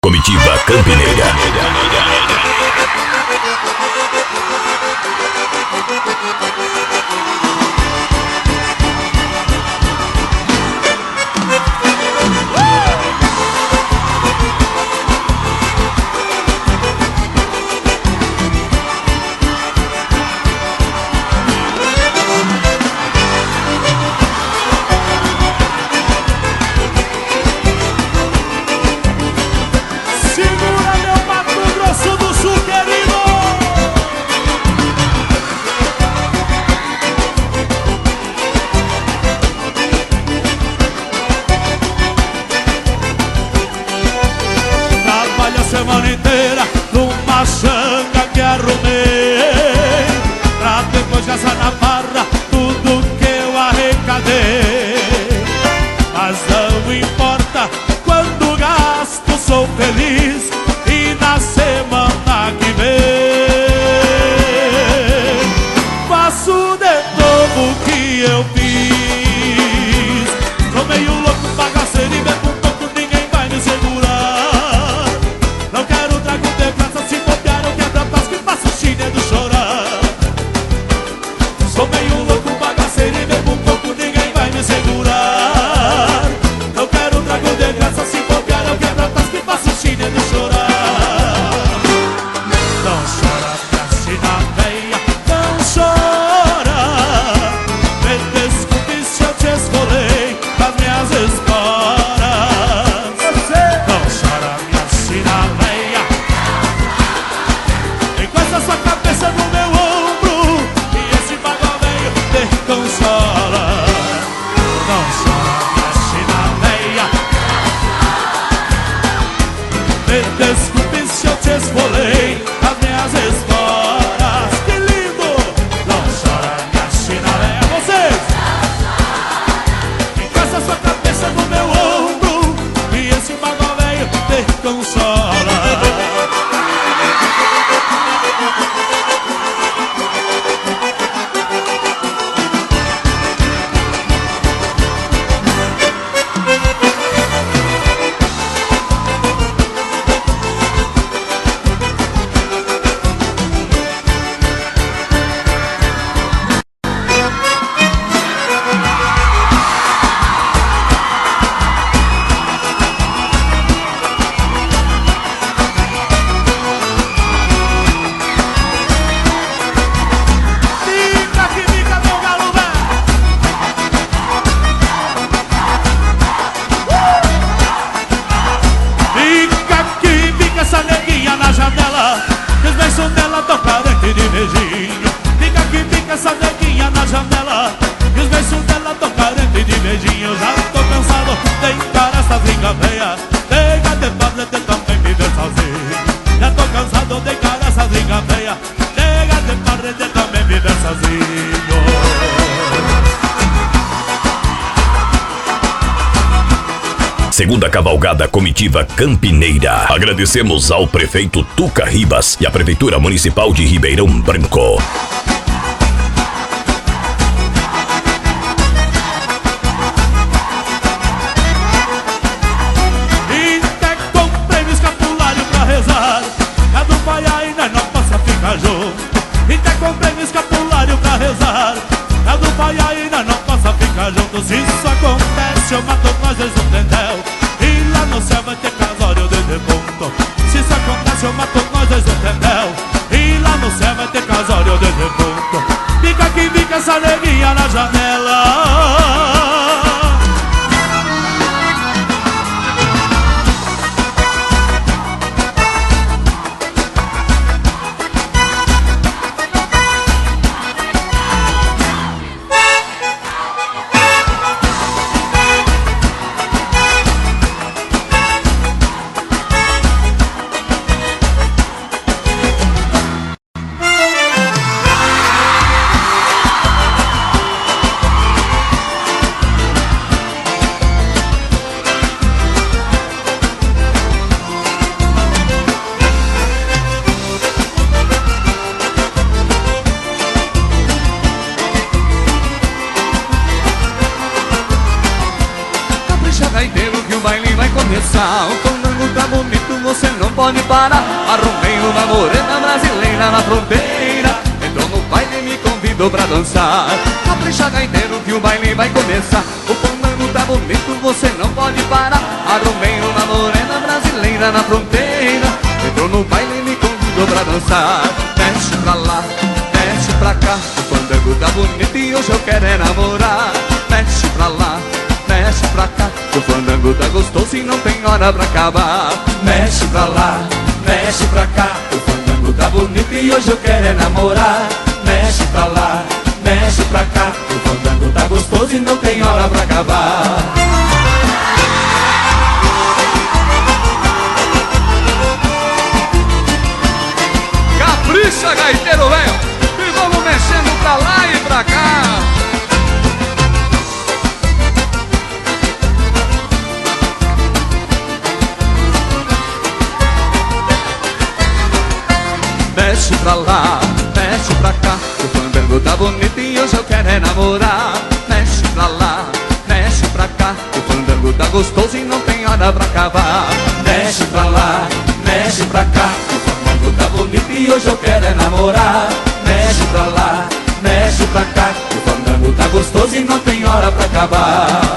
Comitiva Campineira. Semana inteira numa xanga que arrumei, pra depois gastar na barra tudo que eu arrecadei. Mas não importa quando gasto, sou feliz, e na semana que vem faço de novo o que eu fiz. Sou meio louco, bagaceiro e bebo um pouco, ninguém vai me segurar. Não quero trago de graça, se bobear eu quebro a tasca e faço o chinelo chorar. Sou meio louco, bagaceiro e bebo um pouco, ninguém vai me segurar. Não quero trago de graça, se bobear eu quebro a tasca e faço o chinelo chorar. Não chora pra se na veia, não chora. Me desculpe se eu te esfolei as minhas esporas. Não chora pra se na veia, encosta sua cabeça no meu ombro e esse bagual velho te consola. Não chora pra se na veia, me desculpe se eu te esfolei as minhas esporas. Que lindo! Não chora pra se na veia, vocês! Encosta sua cabeça no meu ombro e esse bagual velho te consola. Fica que fica, meu galo velho. Fica que fica essa neguinha na janela, que os beijos dela tão carente de beijinho. Fica que fica essa neguinha na janela, que os beijos dela tão carente de beijinho. Já tô cansado de encarar essa briga feia, chega de fazer de também viver sozinho. Já tô cansado de encarar essa briga feia, chega de fazer de também viver sozinho. Segunda cavalgada Comitiva Campineira. Agradecemos ao prefeito Tuca Ribas e à Prefeitura Municipal de Ribeirão Branco. E até comprei um escapulário pra rezar, a do pai ainda não possa ficar junto. E até comprei um escapulário pra rezar, a do pai ainda não possa ficar junto. Se isso acontece eu mato nós dois no tendel, e lá no céu vai ter casório de defunto. Se isso acontece eu mato nós dois no tendel, e lá no céu vai ter casório de defunto. Fica que fica essa neguinha na janela. pode parar. Arrumei uma morena brasileira na fronteira, entrou no baile e me convidou pra dançar. Capricha gaiteiro que o baile vai começar. O fandango tá bonito, você não pode parar. Arrumei uma morena brasileira na fronteira, entrou no baile e me convidou pra dançar. Mexe pra lá, mexe pra cá, o fandango tá bonito e hoje eu quero é namorar. Mexe pra lá, mexe pra cá, o fandango tá gostoso e não tem hora pra acabar. Mexe pra lá, mexe pra cá, o fandango tá bonito e hoje eu quero é namorar. Mexe pra lá, mexe pra cá, o fandango tá gostoso e não tem hora pra acabar. Capricha, gaiteiro velho, e vamos mexendo pra lá e pra cá. Mexe pra lá, mexe pra cá, o fandango tá bonito e hoje eu quero é namorar. Mexe pra lá, mexe pra cá, o fandango tá gostoso e não tem hora pra acabar. Mexe pra lá, mexe pra cá, o fandango tá bonito e hoje eu quero é namorar. Mexe pra lá, mexe pra cá, o fandango tá gostoso e não tem hora pra acabar.